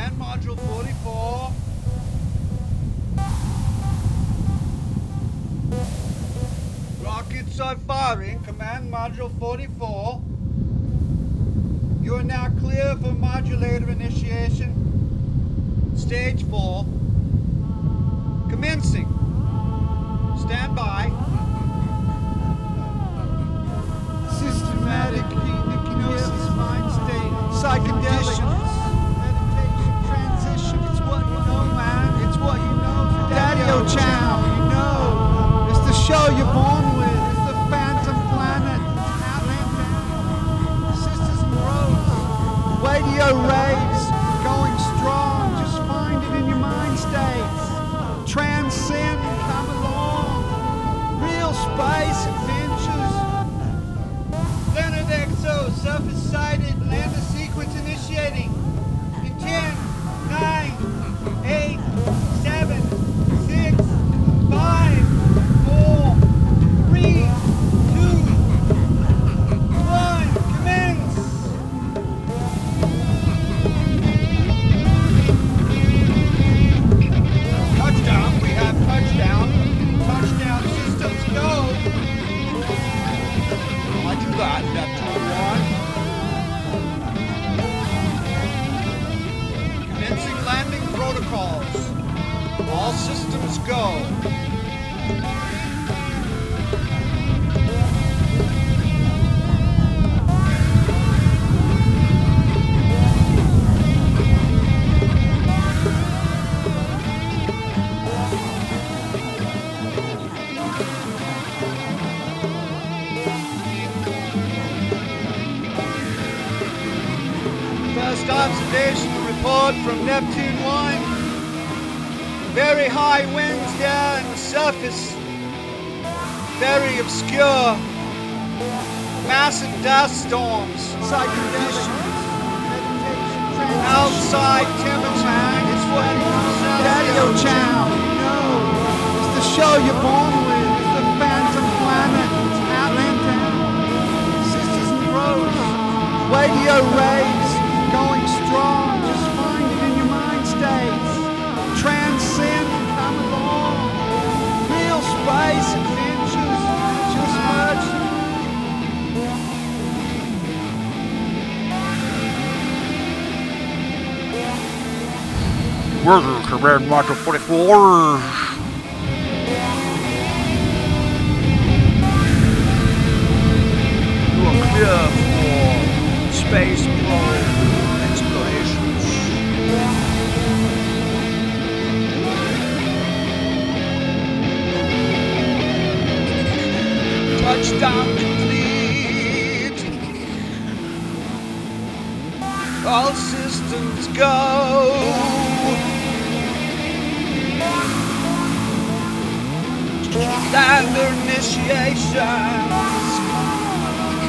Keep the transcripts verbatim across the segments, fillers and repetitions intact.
Command Module forty-four. Rockets are firing. Command Module forty-four. You are now clear for modulator initiation. Stage four. Commencing. Stand by. Systematic hypnosis, mind state, psychedelic, meditation, transition. It's what you know, man. It's what you know. Daddy-O Chow, you know. It's the show you're born with. It's the Phantom Planet. Outlander. Sisters and Rose. Radio rays. Going strong. Just find it in your mind states. Transcend. Come along. Real space adventures. Leonard X O, surface sighted, lander sequence initiating. In ten, nine, eight, seven, six, five, four, three, two, one, commence! Touchdown, we have touchdown. Touchdown systems go! Roger that, Neptune one. Commencing landing protocols. All systems go. First observation report from Neptune one. Very high winds here in the surface. Very obscure. Massive dust storms. Psychedelic. Outside temperature is forty-two. Daddy-O Chow, you know. It's the show you're born with. It's the Phantom Planet. It's Outlander. Sisters and Rose. Radio rays. Going strong, just find it in your mind states. Transcend, come along. Real space adventures, just merge. Roger, Command Module forty-four. You are clear for space probe explorations. Touchdown complete. All systems go. Lander initiations.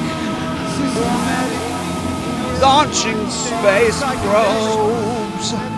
Systematic. Launching space probes.